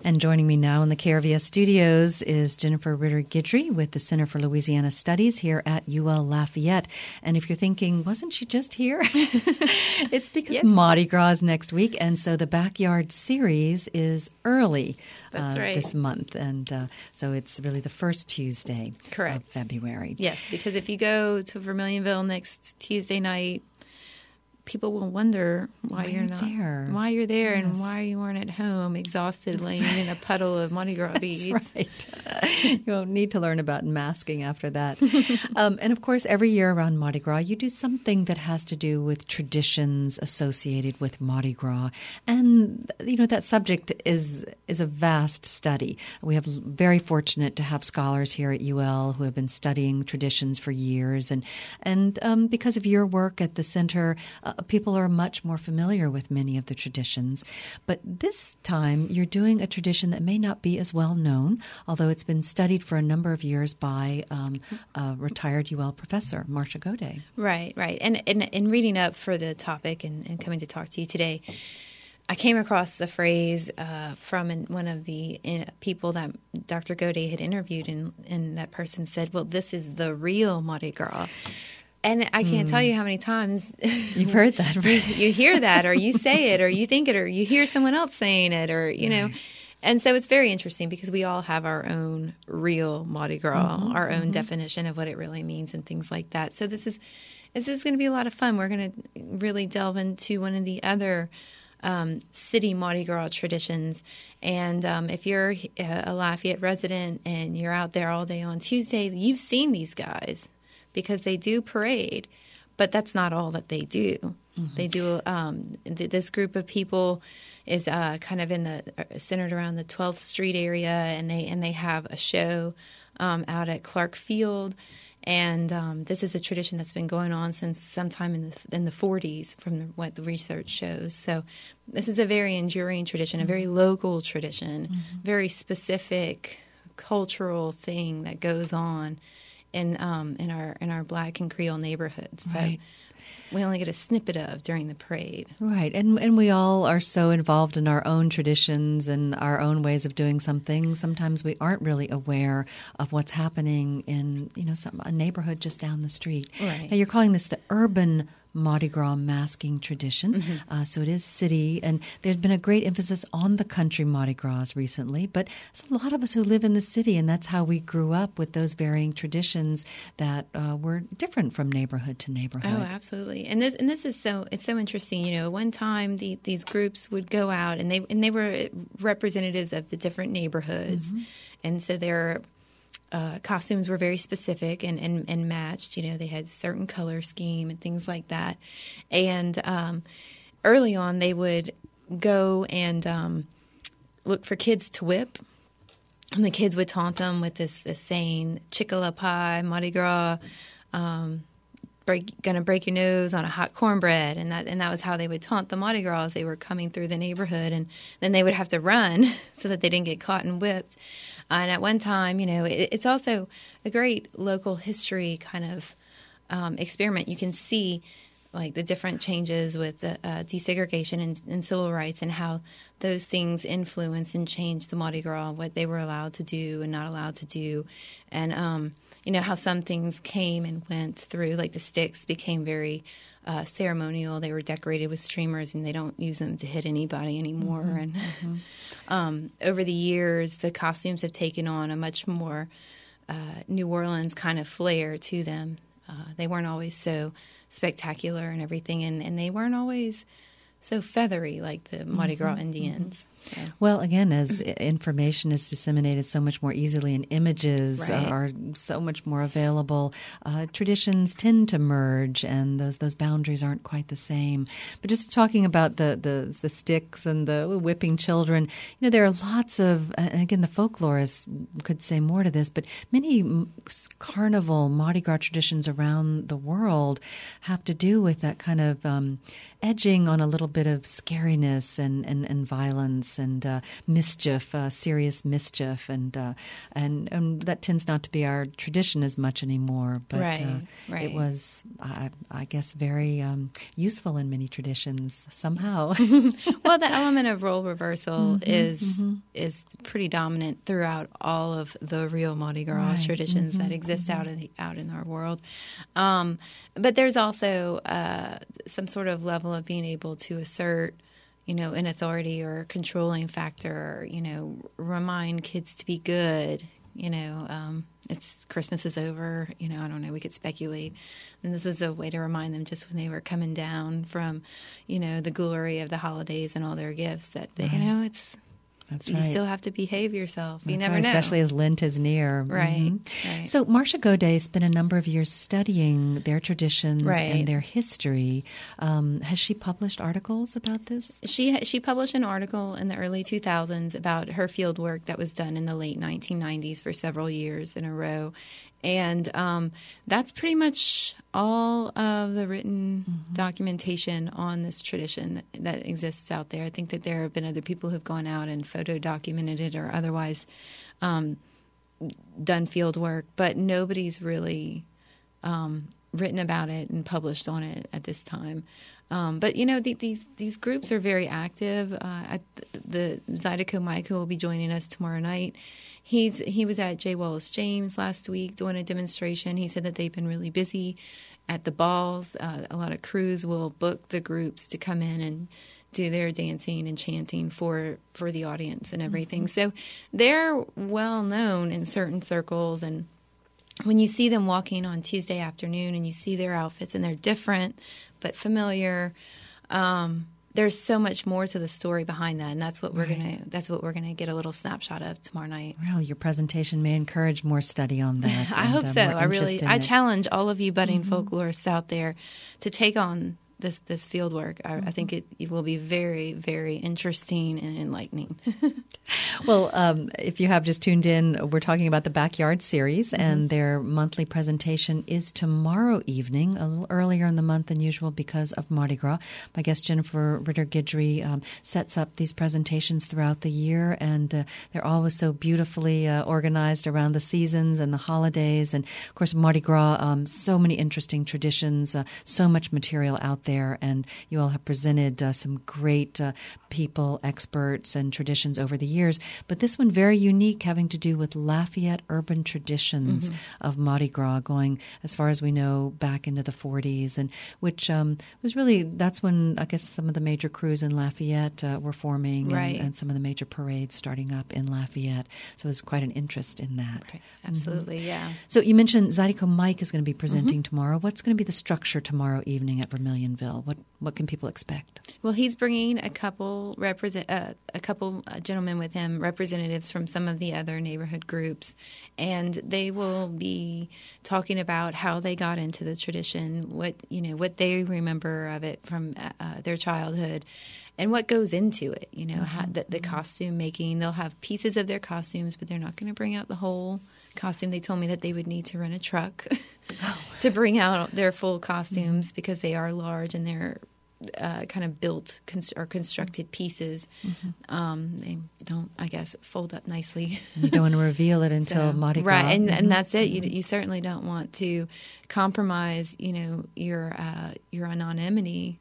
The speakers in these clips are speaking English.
And joining me now in the KRVS studios is Jennifer Ritter-Guidry with the Center for Louisiana Studies here at UL Lafayette. And if you're thinking, wasn't she just here? It's because Mardi Gras is next week, and so the Backyard Series is early this month. And so it's really the first Tuesday of February. Yes, because if you go to Vermilionville next Tuesday night, people will wonder why you're there, yes, and why you weren't at home, exhausted, laying in a puddle of Mardi Gras beads. That's right. You won't need to learn about masking after that. And of course, every year around Mardi Gras, you do something that has to do with traditions associated with Mardi Gras, and that subject is a vast study. We have very fortunate to have scholars here at UL who have been studying traditions for years, and because of your work at the center. People are much more familiar with many of the traditions. But this time, you're doing a tradition that may not be as well known, although it's been studied for a number of years by a retired UL professor, Marcia Godet. Right. And in reading up for the topic and coming to talk to you today, I came across the phrase from one of the people that Dr. Godet had interviewed, and that person said, well, this is the real Mardi Gras. And I can't tell you how many times you've heard that, right? you hear that, or you say it, or you think it, or you hear someone else saying it, or know. And so it's very interesting because we all have our own real Mardi Gras, our own definition of what it really means, and things like that. So this is going to be a lot of fun. We're going to really delve into one of the other city Mardi Gras traditions. And if you're a Lafayette resident and you're out there all day on Tuesday, you've seen these guys, because they do parade, but that's not all that they do. They do. This group of people is kind of centered around the 12th Street area, and they have a show out at Clark Field, and this is a tradition that's been going on since sometime in the 40s, from what the research shows. So this is a very enduring tradition, a very local tradition, very specific cultural thing that goes on in our Black and Creole neighborhoods that we only get a snippet of during the parade. Right. And we all are so involved in our own traditions and our own ways of doing something. Sometimes we aren't really aware of what's happening in, a neighborhood just down the street. Right. Now, you're calling this the urban Mardi Gras masking tradition. So it is city, and there's been a great emphasis on the country Mardi Gras recently, but there's a lot of us who live in the city, and that's how we grew up with those varying traditions that were different from neighborhood to neighborhood. Oh, absolutely. And this is so interesting. One time these groups would go out, and they were representatives of the different neighborhoods, and so their costumes were very specific and matched. They had a certain color scheme and things like that. And early on, they would go and look for kids to whip. And the kids would taunt them with this saying, "Chickala pie, Mardi Gras, gonna break your nose on a hot cornbread," and that was how they would taunt the Mardi Gras as they were coming through the neighborhood, and then they would have to run so that they didn't get caught and whipped. And at one time, it's also a great local history kind of experiment. You can see like the different changes with the desegregation and civil rights, and how those things influence and change the Mardi Gras, what they were allowed to do and not allowed to do, and how some things came and went through. Like the sticks became very ceremonial. They were decorated with streamers, and they don't use them to hit anybody anymore. And over the years, the costumes have taken on a much more New Orleans kind of flair to them. They weren't always so spectacular and everything, and they weren't always so feathery like the Mardi Gras Indians. So. Well, again, as information is disseminated so much more easily and images are so much more available, traditions tend to merge, and those boundaries aren't quite the same. But just talking about the sticks and the whipping children, there are lots of, and again, the folklorists could say more to this, but many carnival Mardi Gras traditions around the world have to do with that kind of edging on a little bit of scariness and violence and mischief, serious mischief, and that tends not to be our tradition as much anymore. But right. It was, I guess, very useful in many traditions somehow. Well, the element of role reversal is pretty dominant throughout all of the real Mardi Gras traditions that exist out in our world. But there's also some sort of level of being able to assert, an authority or a controlling factor, remind kids to be good. It's Christmas is over. I don't know. We could speculate. And this was a way to remind them just when they were coming down from, the glory of the holidays and all their gifts that, it's... That's you right. still have to behave yourself. You That's never right, know. especially as Lent is near. Right, right. So Marcia Godet spent a number of years studying their traditions and their history. Has she published articles about this? She published an article in the early 2000s about her field work that was done in the late 1990s for several years in a row. And that's pretty much all of the written documentation on this tradition that exists out there. I think that there have been other people who've gone out and photo documented it or otherwise done field work, but nobody's really written about it and published on it at this time. But these groups are very active. The Zydeco Mike, who will be joining us tomorrow night, he was at J. Wallace James last week doing a demonstration. He said that they've been really busy at the balls. A lot of crews will book the groups to come in and do their dancing and chanting for the audience and everything. So they're well known in certain circles, and when you see them walking on Tuesday afternoon and you see their outfits and they're different but familiar, there's so much more to the story behind that, and that's what we're gonna get a little snapshot of tomorrow night. Well, your presentation may encourage more study on that. I hope so. I challenge all of you budding folklorists out there to take on this field work. I think it will be very, very interesting and enlightening. Well, if you have just tuned in, we're talking about the Backyard Series, and their monthly presentation is tomorrow evening, a little earlier in the month than usual because of Mardi Gras. My guest Jennifer Ritter-Guidry sets up these presentations throughout the year, and they're always so beautifully organized around the seasons and the holidays. And, of course, Mardi Gras, so many interesting traditions, so much material out there, and you all have presented some great people, experts, and traditions over the years. But this one very unique, having to do with Lafayette urban traditions of Mardi Gras, going as far as we know back into the 40s, and which was really, that's when I guess some of the major crews in Lafayette were forming, and some of the major parades starting up in Lafayette. So it was quite an interest in that. Right. Absolutely, yeah. So you mentioned Zydeco Mike is going to be presenting tomorrow. What's going to be the structure tomorrow evening at Vermilionville? What can people expect? Well, he's bringing a couple gentlemen with him, representatives from some of the other neighborhood groups, and they will be talking about how they got into the tradition, what they remember of it from their childhood, and what goes into it. How the costume making. They'll have pieces of their costumes, but they're not going to bring out the whole costume. They told me that they would need to rent a truck to bring out their full costumes because they are large and they're kind of built or constructed pieces. They don't, I guess, fold up nicely. You don't want to reveal it until Mardi Gras. Right, and that's it. You certainly don't want to compromise, your anonymity,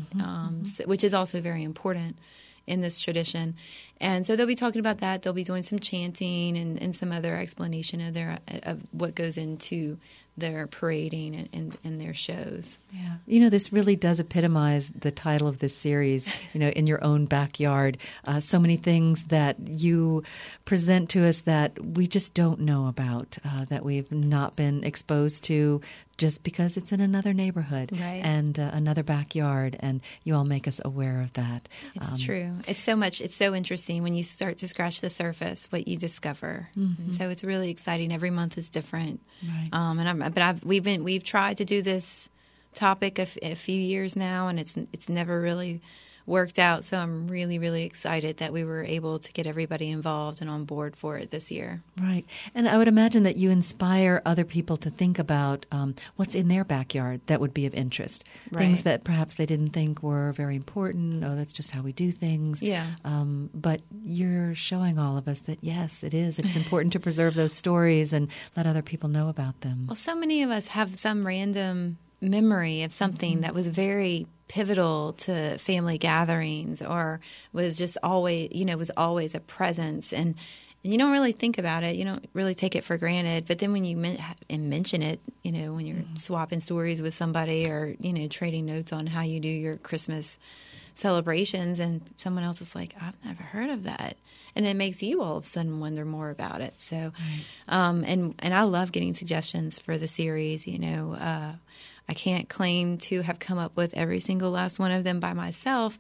which is also very important in this tradition. And so they'll be talking about that. They'll be doing some chanting and some other explanation of what goes into their parading and their shows. Yeah. This really does epitomize the title of this series, in your own backyard. So many things that you present to us that we just don't know about, that we've not been exposed to just because it's in another neighborhood and another backyard, and you all make us aware of that. It's true. It's so interesting when you start to scratch the surface, what you discover. And so it's really exciting. Every month is different. Right. We've tried to do this topic a few years now, and it's never really worked out. So I'm really, really excited that we were able to get everybody involved and on board for it this year. Right. And I would imagine that you inspire other people to think about what's in their backyard that would be of interest. Right. Things that perhaps they didn't think were very important. Oh, that's just how we do things. Yeah. But you're showing all of us that, yes, it is. It's important to preserve those stories and let other people know about them. Well, so many of us have some random memory of something that was very pivotal to family gatherings, or was just always, was always a presence. And you don't really think about it. You don't really take it for granted. But then when you mention it, when you're swapping stories with somebody, or, trading notes on how you do your Christmas celebrations, and someone else is like, I've never heard of that. And it makes you all of a sudden wonder more about it. So, and I love getting suggestions for the series. I can't claim to have come up with every single last one of them by myself.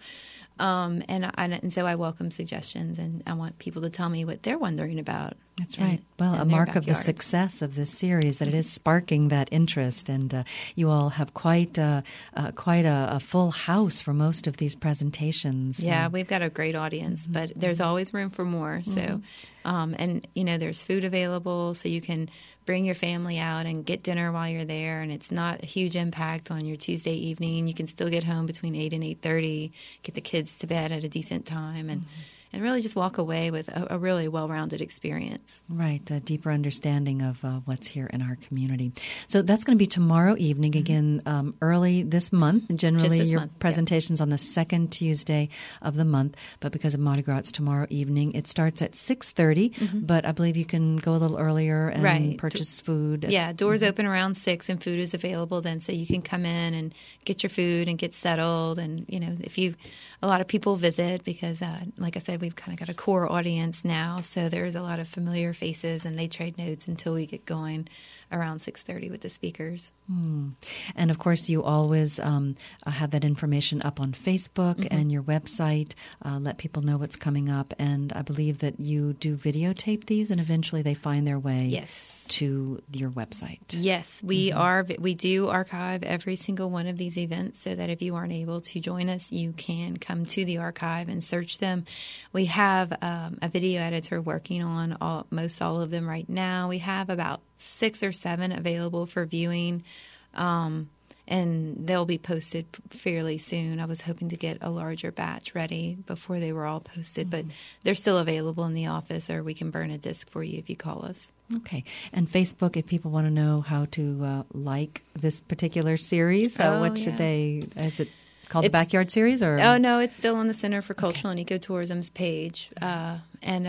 And so I welcome suggestions, and I want people to tell me what they're wondering about. That's right. Well, a mark of the success of this series that it is sparking that interest, and you all have quite a full house for most of these presentations. Yeah, we've got a great audience, but there's always room for more. So, and there's food available, so you can bring your family out and get dinner while you're there, and it's not a huge impact on your Tuesday evening. You can still get home between 8 and 8:30, get the kids to bed at a decent time, and really just walk away with a really well-rounded experience. Right, a deeper understanding of what's here in our community. So that's going to be tomorrow evening, again, early this month. Generally, your presentation's on the second Tuesday of the month, but because of Mardi Gras, it's tomorrow evening. It starts at 6:30, but I believe you can go a little earlier and purchase food. Yeah, doors open around 6, and food is available then, so you can come in and get your food and get settled. And, a lot of people visit because, like I said, we've kind of got a core audience now, so there's a lot of familiar faces, and they trade notes until we get going around 6:30 with the speakers. And of course, you always have that information up on Facebook and your website. Let people know what's coming up, and I believe that you do videotape these, and eventually they find their way to your website. Yes, we do archive every single one of these events, so that if you aren't able to join us, you can come to the archive and search them. We have a video editor working on most all of them right now. We have about 6 or 7 available for viewing, and they'll be posted fairly soon. I was hoping to get a larger batch ready before they were all posted, but they're still available in the office, or we can burn a disc for you if you call us. Okay. And Facebook, if people want to know how to like this particular series, what should they, is it called the Backyard Series? Or? Oh, no, it's still on the Center for Cultural and Ecotourism's page. And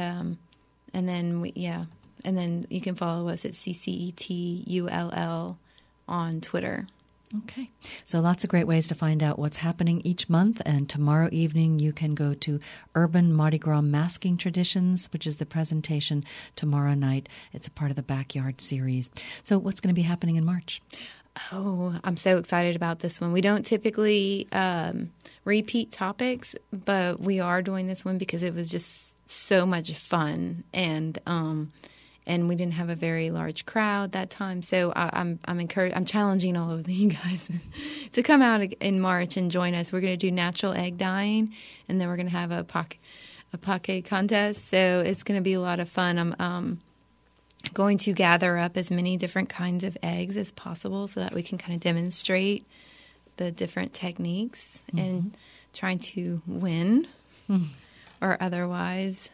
then you can follow us at CCETULL on Twitter. Okay. So lots of great ways to find out what's happening each month. And tomorrow evening, you can go to Urban Mardi Gras Masking Traditions, which is the presentation tomorrow night. It's a part of the Backyard Series. So what's going to be happening in March? Oh, I'm so excited about this one. We don't typically repeat topics, but we are doing this one because it was just so much fun, and we didn't have a very large crowd that time. So I'm encouraged. I'm challenging all of you guys to come out in March and join us. We're going to do natural egg dyeing, and then we're going to have a poke contest. So it's going to be a lot of fun. I'm going to gather up as many different kinds of eggs as possible so that we can kind of demonstrate the different techniques and trying to win or otherwise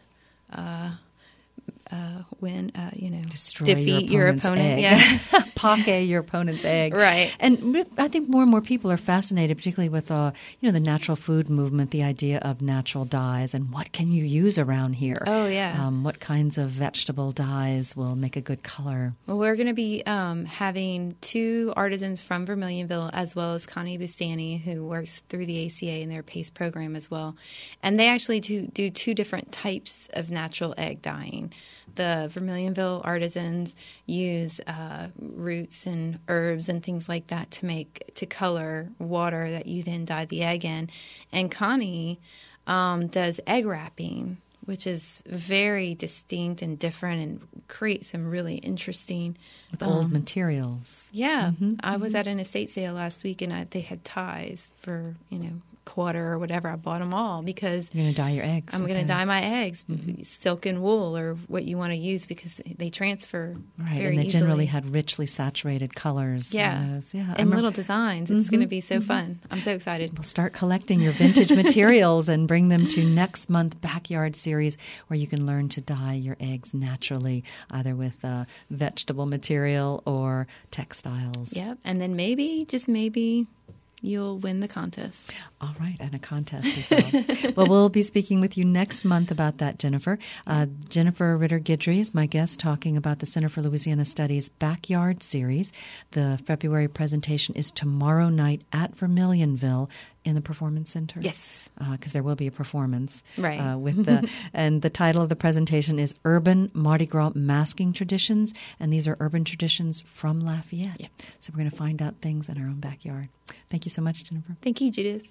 defeat your opponent. Yeah. Poke your opponent's egg. Right. And I think more and more people are fascinated, particularly with the natural food movement, the idea of natural dyes and what can you use around here. Oh, yeah. What kinds of vegetable dyes will make a good color? Well, we're going to be having 2 artisans from Vermilionville, as well as Connie Bustani, who works through the ACA in their PACE program as well. And they actually do 2 different types of natural egg dyeing. The Vermilionville artisans use roots and herbs and things like that to color water that you then dye the egg in. And Connie does egg wrapping, which is very distinct and different and creates some really interesting... With old materials. Yeah. I was at an estate sale last week, and they had ties for, quarter or whatever, I bought them all because You're going to dye your eggs. I'm with going to dye those. my eggs, silk and wool or what you want to use because they transfer Right, very and they easily. generally had richly saturated colors. Yeah. in those. Yeah. And little designs. It's going to be so fun. I'm so excited. We'll start collecting your vintage materials and bring them to next month's Backyard Series, where you can learn to dye your eggs naturally, either with vegetable material or textiles. Yep. And then maybe, just maybe, you'll win the contest. All right, and a contest as well. Well, we'll be speaking with you next month about that, Jennifer. Jennifer Ritter-Guidry is my guest, talking about the Center for Louisiana Studies Backyard Series. The February presentation is tomorrow night at Vermilionville in the Performance Center. Yes. Because there will be a performance. Right. And the title of the presentation is Urban Mardi Gras Masking Traditions, and these are urban traditions from Lafayette. Yep. So we're going to find out things in our own backyard. Thank you so much, Jennifer. Thank you, Judith.